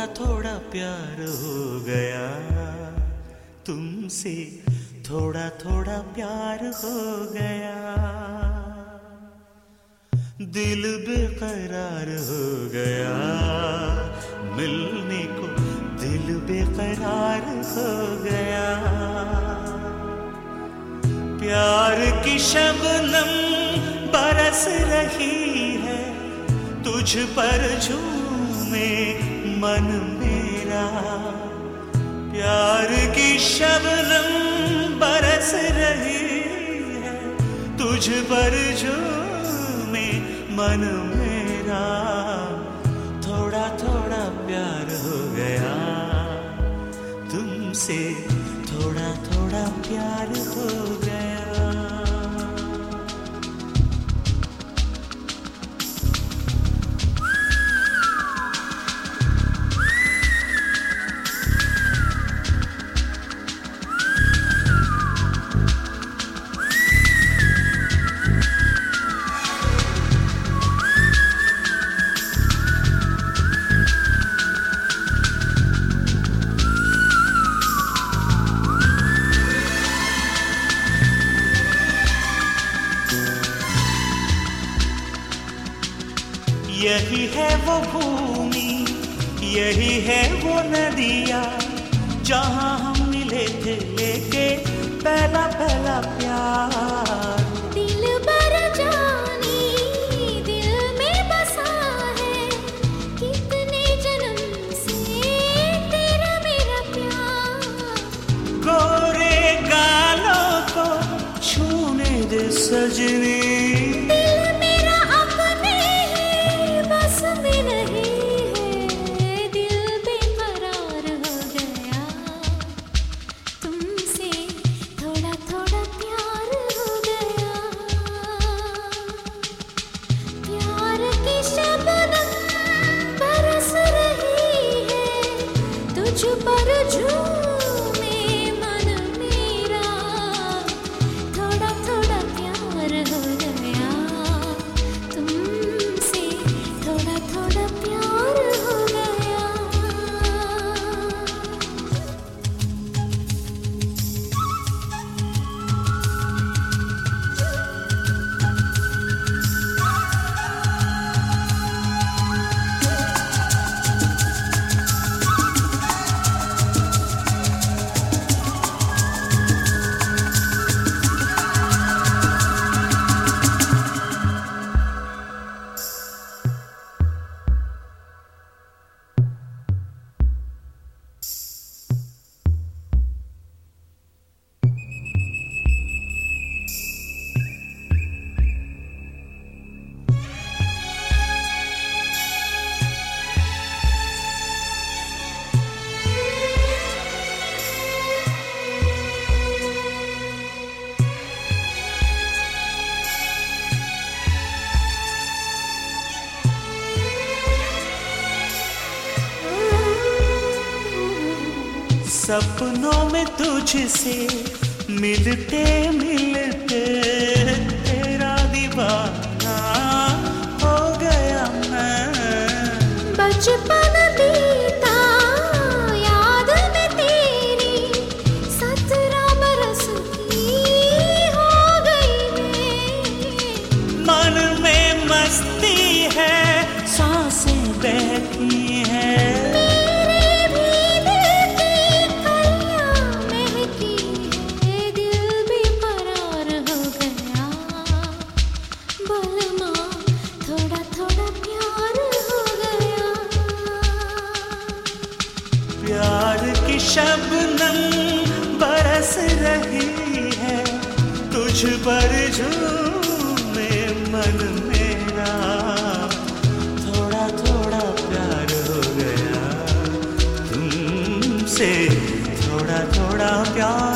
थोड़ा थोड़ा प्यार हो गया तुमसे, थोड़ा थोड़ा प्यार हो गया। दिल बेकरार हो गया, मिलने को दिल बेकरार हो गया। प्यार की शबनम बरस रही है, तुझ पर झूमे मन मेरा। प्यार की शबनम बरस रही है, तुझ पर झूमे मन मेरा। थोड़ा थोड़ा प्यार हो गया तुमसे, थोड़ा थोड़ा प्यार हो गया। यही है वो भूमि, यही है वो नदिया, जहाँ हम मिले थे लेके पहला पहला प्यार। दिल भर जानी दिल में बसा है, कितने जन्म से तेरा मेरा प्यार। गोरे गालों को छूने दे सजनी, पर झूमे मन मेरा। थोड़ा थोड़ा प्यार हो गया तुमसे, थोड़ा थोड़ा प्यार हो गया। सपनों में तुझसे मिलते मिलते तेरा दीवाना हो गया मैं। बचपन बीता याद में तेरी, 17 बरस की हो गई मैं। मन में मस्ती है, सांसें बहती हैं, शबनम बरस रही है, तुझ पर झूमे मन मेरा। थोड़ा थोड़ा प्यार हो गया तुमसे, थोड़ा थोड़ा प्यार